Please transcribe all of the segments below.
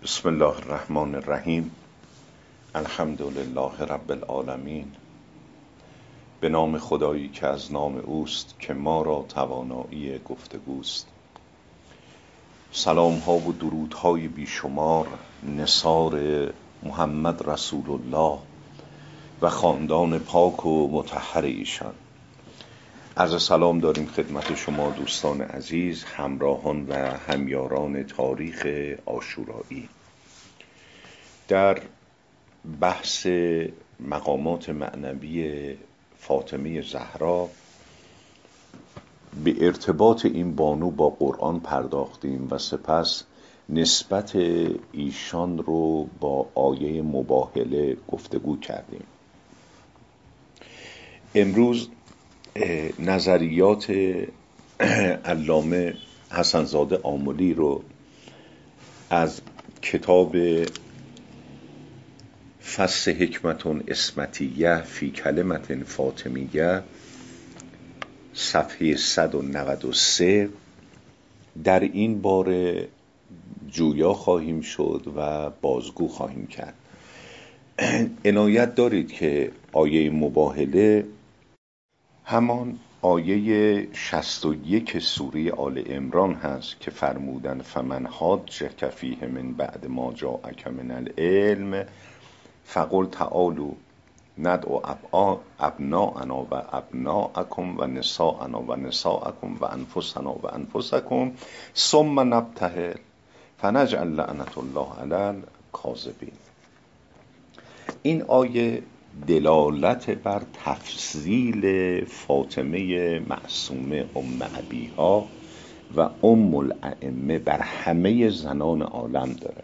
بسم الله الرحمن الرحیم. الحمد لله رب العالمین. به نام خدایی که از نام اوست که ما را توانایی گفتگوست. سلام ها و درود های بیشمار نثار محمد رسول الله و خاندان پاک و مطهر ایشان. عرض سلام داریم خدمت شما دوستان عزیز، همراهان و همیاران تاریخ عاشورایی. در بحث مقامات معنوی فاطمه زهرا به ارتباط این بانو با قرآن پرداختیم و سپس نسبت ایشان رو با آیه مباهله گفتگو کردیم. امروز نظریات علامه حسن‌زاده آملی رو از کتاب فصل حکمتون اسمتیه فی کلمت فاطمیه صفحه 193 در این باره جویا خواهیم شد و بازگو خواهیم کرد. عنایت دارید که آیه مباهله همان آیه 61 سوره آل عمران هست که فرمودن فمن حاجک فیه من بعد ما جاءک من العلم فقل تعالوا ندعو ابناءنا و ابناءکم و نساءنا و نساءکم و انفسنا و انفسکم ثم نبتهل فنجعل لعنة الله علی الکاذبین. این آیه دلالت بر تفضیل فاطمه معصومه ام ابیها و ام الائمه بر همه زنان عالم داره،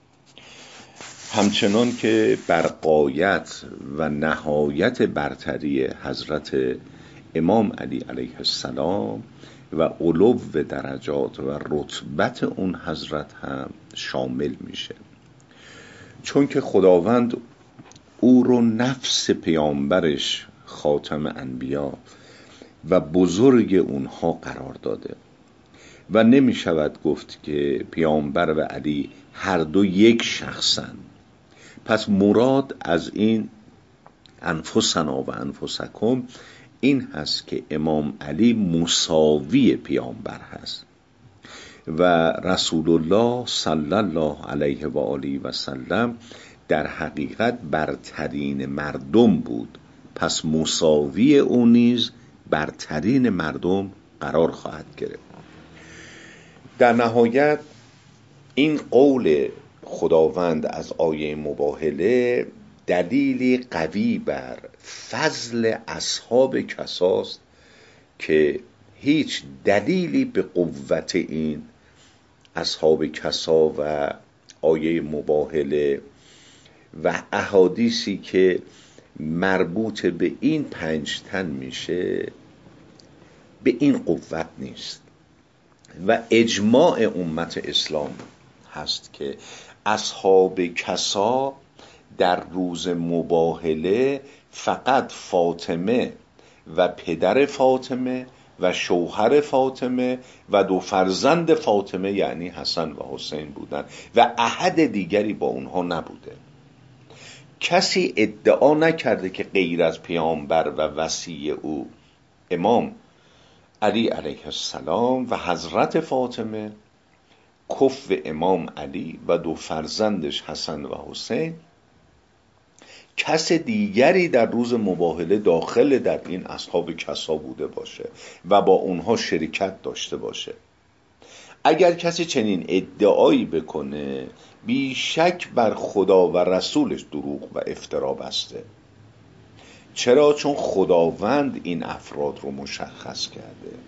همچنان که بر غایت و نهایت برتری حضرت امام علی علیه السلام و علو درجات و رتبت اون حضرت هم شامل میشه، چون که خداوند او رو نفس پیامبرش خاتم انبیا و بزرگ اونها قرار داده و نمی شود گفت که پیامبر و علی هر دو یک شخصن. پس مراد از این انفسنا و انفسکم این هست که امام علی مساوی پیامبر هست و رسول الله صلی الله علیه و آله و سلم در حقیقت برترین مردم بود، پس مساوی او نیز برترین مردم قرار خواهد گرفت. در نهایت این قول خداوند از آیه مباهله دلیلی قوی بر فضل اصحاب کساست که هیچ دلیلی به قوت این اصحاب کسا و آیه مباهله و احادیثی که مربوط به این 5 تن میشه به این قوت نیست و اجماع امت اسلام هست که اصحاب کسا در روز مباهله فقط فاطمه و پدر فاطمه و شوهر فاطمه و 2 فرزند فاطمه یعنی حسن و حسین بودن و احد دیگری با اونها نبوده. کسی ادعا نکرده که غیر از پیامبر و وصی او امام علی علیه السلام و حضرت فاطمه کف امام علی و 2 فرزندش حسن و حسین کس دیگری در روز مباهله داخل در این اصحاب کسا بوده باشه و با اونها شرکت داشته باشه. اگر کسی چنین ادعایی بکنه بیشک بر خدا و رسولش دروغ و افترا بسته. چرا؟ چون خداوند این افراد رو مشخص کرده.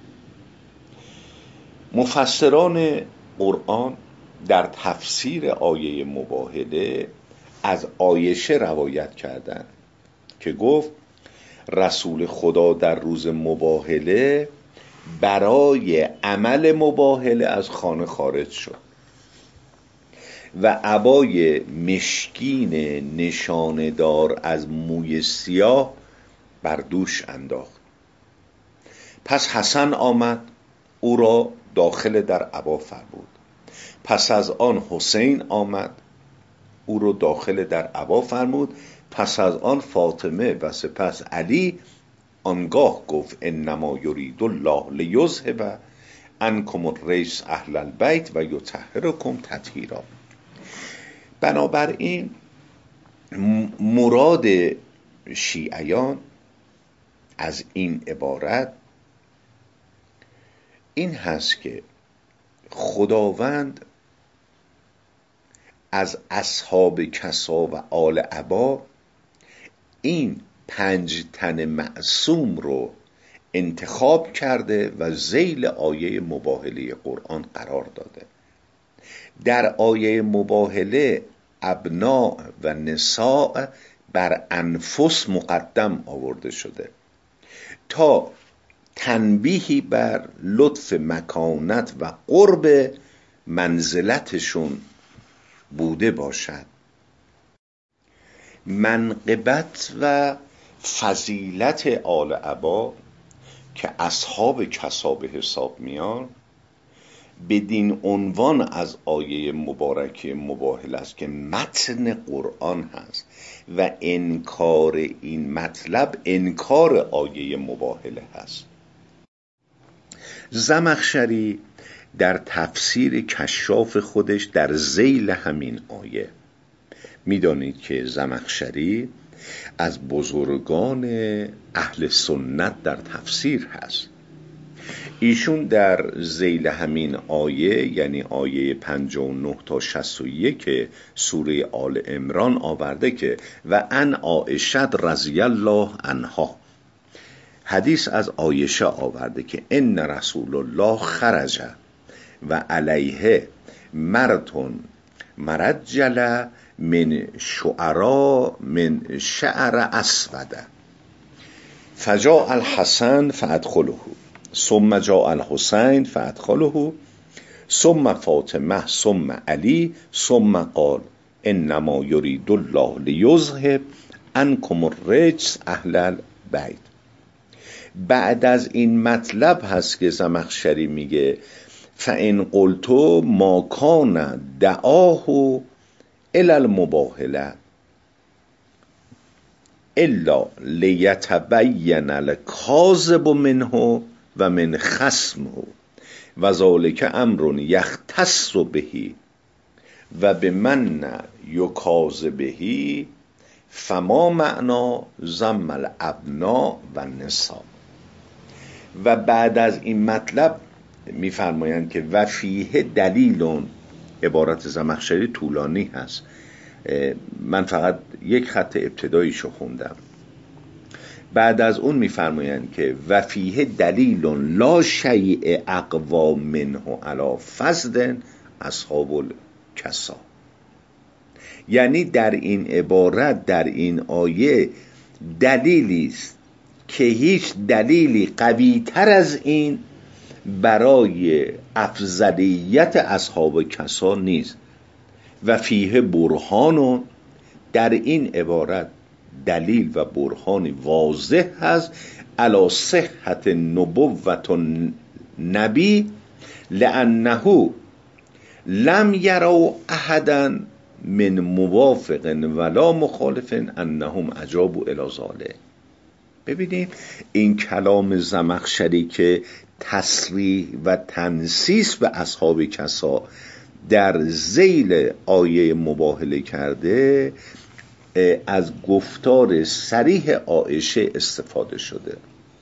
مفسران قرآن در تفسیر آیه مباهله از عایشه روایت کردند که گفت رسول خدا در روز مباهله برای عمل مباهله از خانه خارج شد و عبای مشکین نشاندار از موی سیاه بر دوش انداخت. پس حسن آمد او را داخل در عبا فرمود. پس از آن حسین آمد، او رو داخل در عبا فرمود. پس از آن فاطمه و سپس علی. آنگاه گفت انما یرید الله لیذهب عنکم الرجس اهل البیت و یطهرکم تطهیرا. بنابراین مراد شیعیان از این عبارت این هست که خداوند از اصحاب کسا و آل عبا این 5 تن معصوم رو انتخاب کرده و ذیل آیه مباهله قرآن قرار داده. در آیه مباهله ابناء و نساء بر انفس مقدم آورده شده تا تنبیهی بر لطف مکانت و قرب منزلتشون بوده باشد. منقبت و فضیلت آل عبا که اصحاب کسا به حساب میان بدین عنوان از آیه مبارکه مباهله است که متن قرآن هست و انکار این مطلب انکار آیه مباهله هست. زمخشری در تفسیر کشاف خودش در ذیل همین آیه، میدانید که زمخشری از بزرگان اهل سنت در تفسیر هست. ایشون در ذیل همین آیه یعنی آیه 59 تا 61 سوره آل عمران آورده که و ان عایشه رضی الله عنها، حدیث از عایشه آورده که ان رسول الله خرج و علیه مرتون مرجل من شعر اسود فجاء الحسن فادخله ثم جاء الحسین فادخله ثم فاطمه ثم علی ثم قال انما یرید الله لیذهب عنکم الرجس اهل البیت. بعد از این مطلب هست که زمخشری میگه فان قلت ما کان دعاه الی المباهله الا لیتبین الکاذب منه و من خصمه و ذلک امر یختص به و بمن یکاذبه فما معنا ضم الابناء و النساء. و بعد از این مطلب میفرمایند که و فیه دلیل، عبارت زمخشری طولانی هست، من فقط یک خط ابتداییشو خوندم. بعد از اون میفرمایند که و فیه دلیل لا شیء اقوا منه علی فسد اصحاب الکسا. یعنی در این عبارت، در این آیه دلیلی است که هیچ دلیلی قوی تر از این برای افضلیت اصحاب کسا نیست. و فیه برهان، در این عبارت دلیل و برهان واضح هست علی صحت نبوت النبی لانه لم یروا احدا من موافق ولا مخالف انهم اجابوا الی ذلک. ببینید این کلام زمخشری که تصریح و تنصیص به اصحاب کسا در ذیل آیه مباهله کرده، از گفتار صریح عایشه استفاده شده.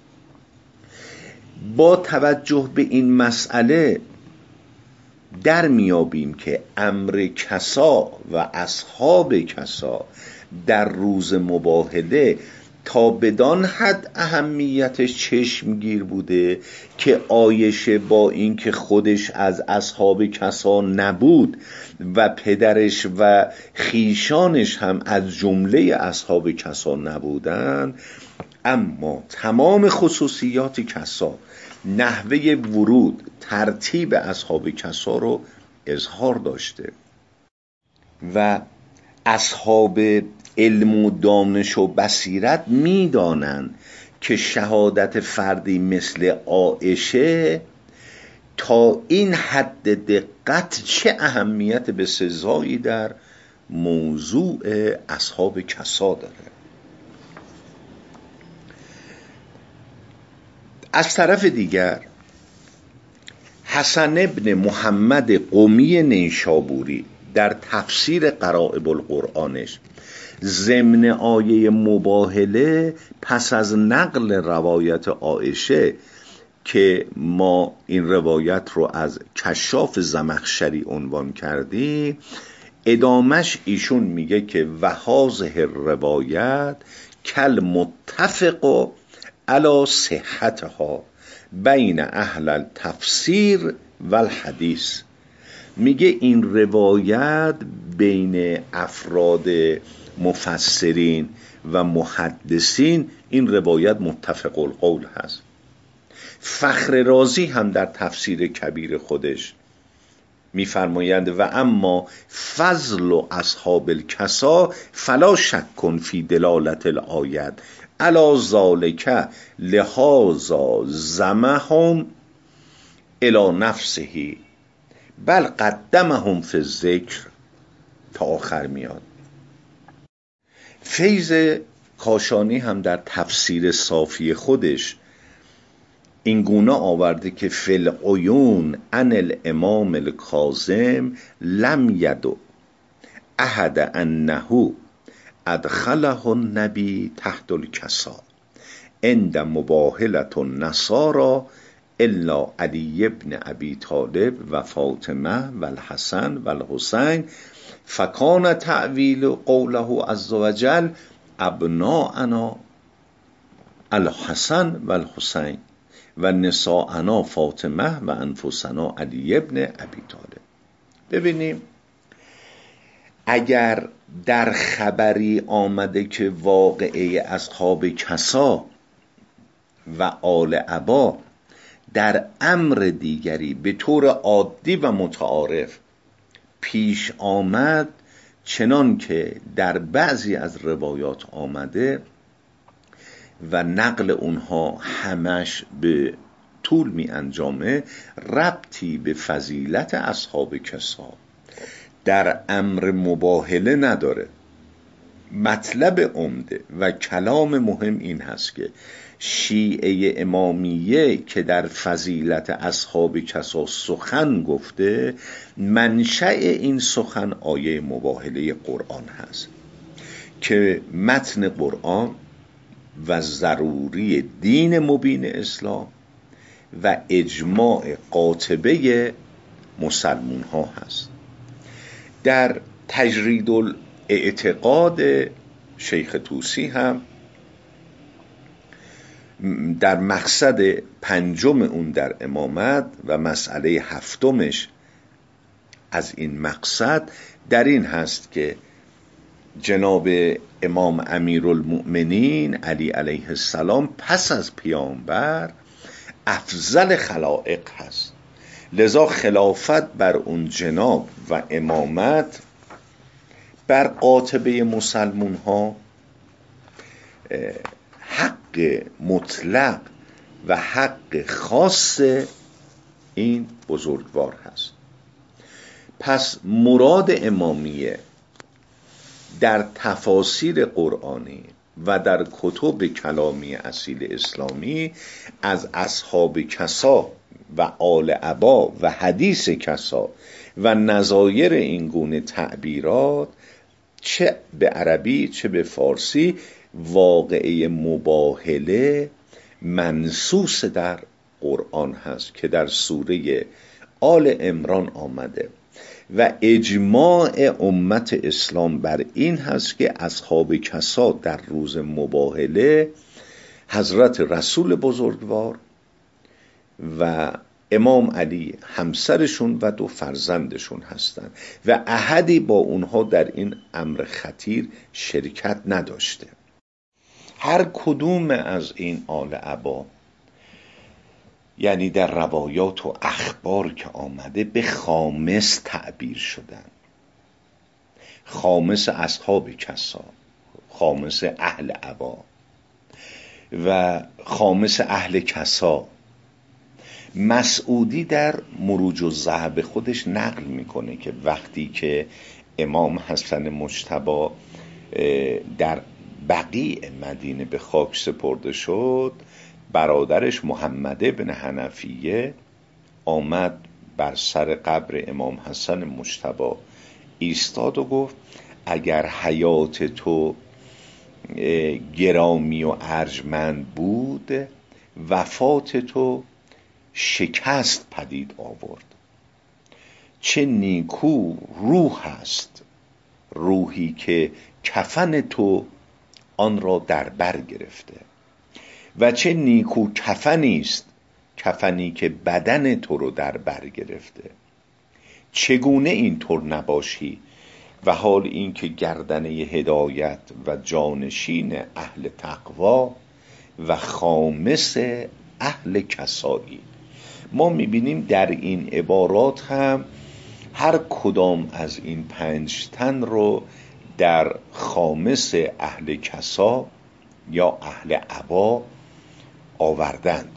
با توجه به این مسئله در میابیم که امر کسا و اصحاب کسا در روز مباهله تا بدان حد اهمیتش چشمگیر بوده که عایشه با اینکه خودش از اصحاب کسا نبود و پدرش و خیشانش هم از جمله اصحاب کسا نبودن، اما تمام خصوصیات کسا، نحوه ورود، ترتیب اصحاب کسا رو اظهار داشته و اصحاب علم و دانش و بصیرت میدانند که شهادت فردی مثل عایشه تا این حد دقت چه اهمیت به سزایی در موضوع اصحاب کسا داره. از طرف دیگر حسن ابن محمد قمی نیشابوری در تفسیر غرائب القرآنش ضمن آیه مباهله پس از نقل روایت عایشه که ما این روایت رو از کشاف زمخشری عنوان کردیم، ادامش ایشون میگه که وهذه روایت کل متفق علی صحتها بین اهل التفسیر و الحدیث. میگه این روایت بین افراد مفسرین و محدثین این روایت متفق القول هست. فخر رازی هم در تفسیر کبیر خودش میفرمایند و اما فضل اصحاب الکسا فلا شک فی دلالت الآیت علی ذالک لهذا زمهم الی نفسه بل قدمهم فی الذکر تا آخر میاد. فیض کاشانی هم در تفسیر صافی خودش این گونه آورده که فی العیون عن الامام الکاظم لم یدع احد انه ادخله النبی تحت الکسا عند مباهلة النصارى الا علی ابن ابی طالب و فاطمه و الحسن و الحسین فکان تعویل قوله عز وجل ابناءنا الحسن و الحسین و نساءنا فاطمه و انفسنا علی ابن ابی طالب. ببینیم اگر در خبری آمده که واقعه اصحاب کسا و آل عبا در امر دیگری به طور عادی و متعارف پیش آمد، چنان که در بعضی از روایات آمده و نقل اونها همش به طول می انجامه، ربطی به فضیلت اصحاب کسا در امر مباهله نداره. مطلب عمده و کلام مهم این هست که شیعه امامیه که در فضیلت اصحاب کسا سخن گفته، منشأ این سخن آیه مباهله قرآن هست که متن قرآن و ضروری دین مبین اسلام و اجماع قاطبه مسلمون ها هست. در تجرید الاعتقاد شیخ طوسی هم در مقصد پنجم اون در امامت و مسئله هفتمش از این مقصد در این هست که جناب امام امیرالمؤمنین علی علیه السلام پس از پیامبر افضل خلائق هست، لذا خلافت بر اون جناب و امامت بر قاطبه مسلمون ها حق مطلق و حق خاص این بزرگوار هست. پس مراد امامیه در تفاسیر قرآنی و در کتب کلامی اصیل اسلامی از اصحاب کسا و آل عبا و حدیث کسا و نظایر این گونه تعبیرات چه به عربی چه به فارسی واقعه مباهله منصوص در قرآن هست که در سوره آل عمران آمده و اجماع امت اسلام بر این هست که اصحاب کسا در روز مباهله حضرت رسول بزرگوار و امام علی همسرشون و 2 فرزندشون هستند و احدی با اونها در این امر خطیر شرکت نداشته. هر کدوم از این آل عبا یعنی در روایات و اخبار که آمده به خامس تعبیر شدن، خامس اصحاب کسا، خامس اهل عبا و خامس اهل کسا مسعودی در مروج الذهب خودش نقل میکنه که وقتی که امام حسن مجتبی در بقیع مدینه به خاک سپرده شد، برادرش محمد بن حنفیه آمد بر سر قبر امام حسن مجتبی ایستاد و گفت اگر حیات تو گرامی و ارجمند بود، وفات تو شکست پدید آورد. چه نیکو روح است، روحی که کفن تو آن را در بر گرفته، و چه نیکو کفنی است، کفنی که بدن تو رو در بر گرفته. چگونه اینطور نباشی و حال این که گردنه هدایت و جانشین اهل تقوا و خامس اهل کسایی. ما میبینیم در این عبارات هم هر کدام از این 5 تن رو در خامس اهل کسا یا اهل عبا آوردند.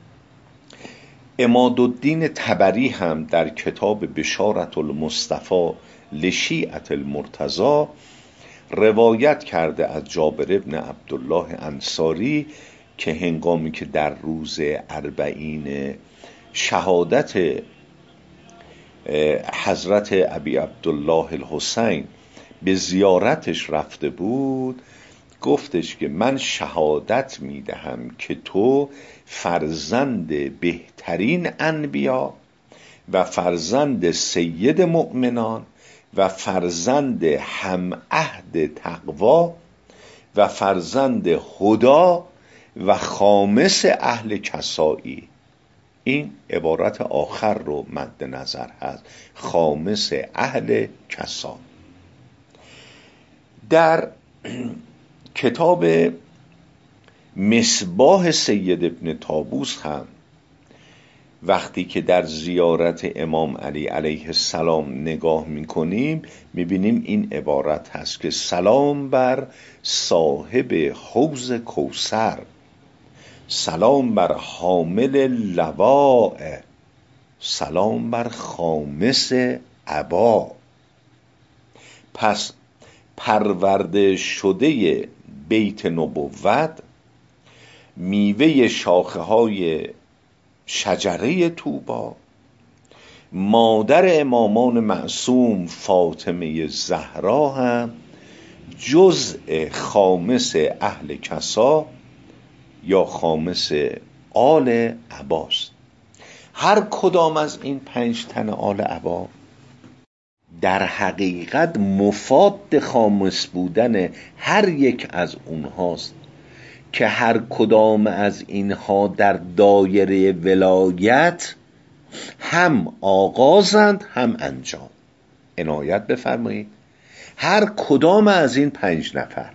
عمادالدین طبری هم در کتاب بشارة المصطفى لشیعة المرتضی روایت کرده از جابر بن عبدالله انصاری که هنگامی که در روز 40 شهادت حضرت ابی عبدالله الحسین به زیارتش رفته بود، گفتش که من شهادت میدهم که تو فرزند بهترین انبیا و فرزند سید مؤمنان و فرزند هم عهد تقوا و فرزند هدا و خامس اهل کسایی. این عبارت آخر رو مد نظر هست، خامس اهل کسا. در کتاب مصباح سید ابن طاووس هم وقتی که در زیارت امام علی علیه السلام نگاه میکنیم میبینیم این عبارت هست که سلام بر صاحب حوض کوثر، سلام بر حامل لواء، سلام بر خامس عبا. پس پرورده شده بیت نبوت، میوه شاخه های شجره طوبا، مادر امامان معصوم فاطمه زهرا هم جزء خامس اهل کسا یا خامس آل عباست. هر کدام از این 5 تن آل عبا در حقیقت مفاد خامس بودن هر یک از اونهاست که هر کدام از اینها در دایره ولایت هم آغازند هم انجام. عنایت بفرمایید، هر کدام از این 5 نفر،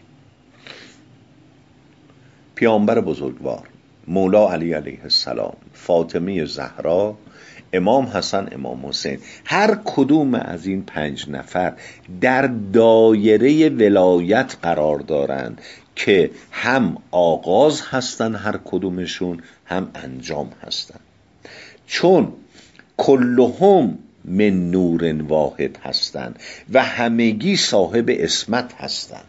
پیامبر بزرگوار، مولا علی علیه السلام، فاطمه زهرا، امام حسن، امام حسین، هر کدوم از این 5 نفر در دایره ولایت قرار دارند که هم آغاز هستن هر کدومشون، هم انجام هستن، چون کلهم من نور واحد هستن و همگی صاحب اسمت هستن.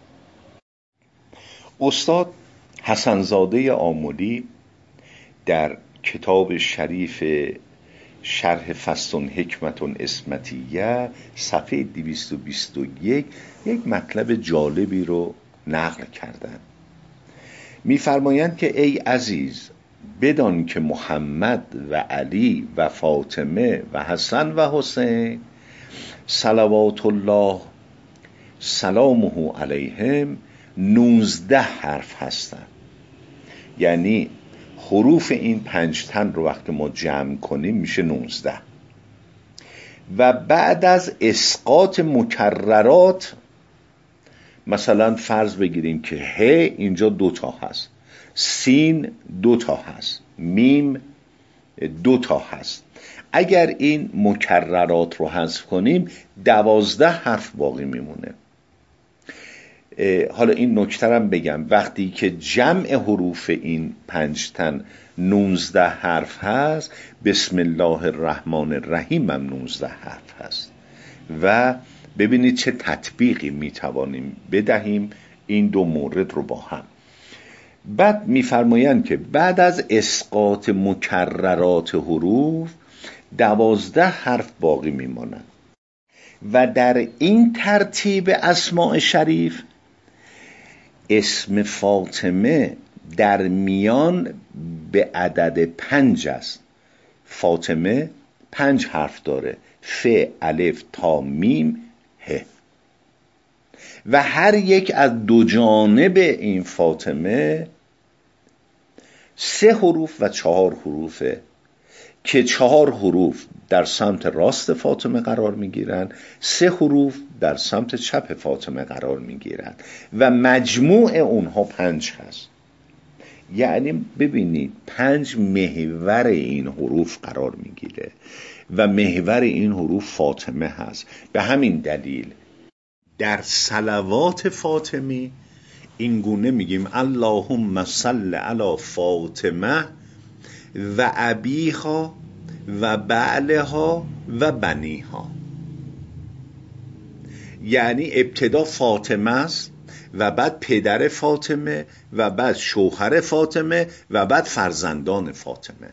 استاد حسن زاده آملی در کتاب شریف شرح فصل حکمت اسمتیه صفحه 221 یک مطلب جالبی رو نقل کردن. می‌فرمایند که ای عزیز، بدان که محمد و علی و فاطمه و حسن و حسین صلوات الله سلامه علیهم 19 حرف هستند. یعنی حروف این 5 تن رو وقتی ما جمع کنیم میشه 19. و بعد از اسقاط مکررات، مثلا فرض بگیریم که ه اینجا 2 تا هست، سین 2 تا هست، میم 2 تا هست، اگر این مکررات رو حذف کنیم 12 حرف باقی میمونه. حالا این نکترم بگم، وقتی که جمع حروف این 5 تن 19 حرف هست، بسم الله الرحمن الرحیم هم 19 حرف هست و ببینید چه تطبیقی میتوانیم بدهیم این دو مورد رو با هم. بعد میفرمایند که بعد از اسقاط مکررات حروف 12 حرف باقی میمانند و در این ترتیب اسماء شریف اسم فاطمه در میان به عدد 5 است. فاطمه 5 حرف داره، ف، الف تا میم ه، و هر یک از دو جانب این فاطمه 3 حروف و 4 حروفه که 4 حروف در سمت راست فاطمه قرار میگیرن، 3 حروف در سمت چپ فاطمه قرار میگیرن و مجموع اونها 5 هست. یعنی ببینید 5 محور این حروف قرار میگیره و محور این حروف فاطمه هست. به همین دلیل در صلوات فاطمی این گونه میگیم اللهم صل علی فاطمه و ابیها و بعلها و بنیها. یعنی ابتدا فاطمه است و بعد پدر فاطمه و بعد شوهر فاطمه و بعد فرزندان فاطمه.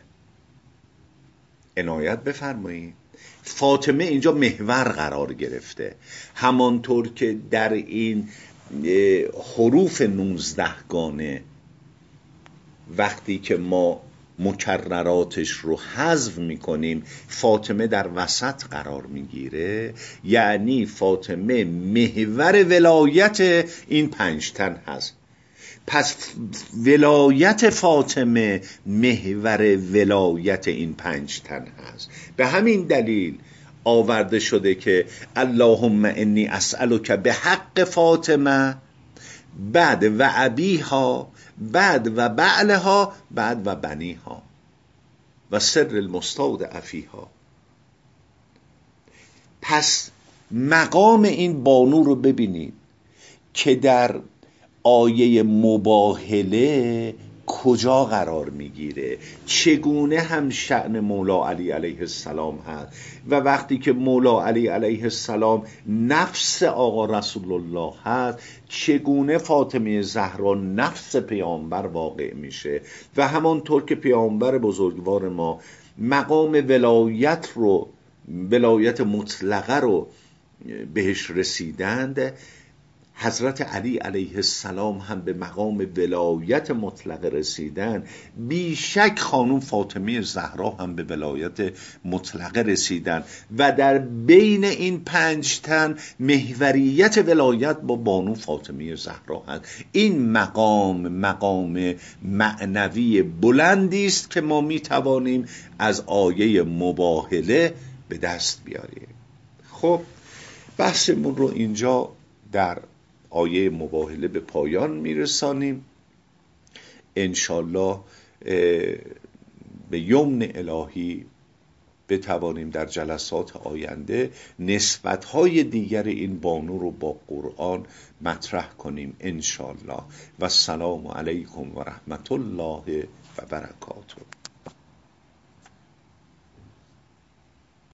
عنایت بفرمایید، فاطمه اینجا محور قرار گرفته، همانطور که در این حروف 19 گانه وقتی که ما مکرراتش رو حذف میکنیم فاطمه در وسط قرار میگیره، یعنی فاطمه محور ولایت این 5 تن هست. پس ولایت فاطمه محور ولایت این 5 تن هست. به همین دلیل آورده شده که اللهم انی اسألک به حق فاطمه، بعد و ابیها، بعد و بعلها، بعد و بنیها و سر المستودع فیها. پس مقام این بانو رو ببینید که در آیه مباهله کجا قرار میگیره، چگونه هم شأن مولا علی علیه السلام هست و وقتی که مولا علی علیه السلام نفس آقا رسول الله هست چگونه فاطمه زهرا نفس پیامبر واقع میشه و همانطور که پیامبر بزرگوار ما مقام ولایت مطلقه رو بهش رسیدند، حضرت علی علیه السلام هم به مقام ولایت مطلقه رسیدن. بیشک خانم فاطمه زهرا هم به ولایت مطلقه رسیدن و در بین این 5 تن محوریت ولایت با بانو فاطمه زهرا هست. این مقام معنوی بلندی است که ما می توانیم از آیه مباهله به دست بیاریم. خب بحثمون رو اینجا در آیه مباهله به پایان میرسانیم. انشالله به یمن الهی بتوانیم در جلسات آینده نسبت‌های دیگر این بانو رو با قرآن مطرح کنیم انشالله. و السلام علیکم و رحمت الله و برکاته.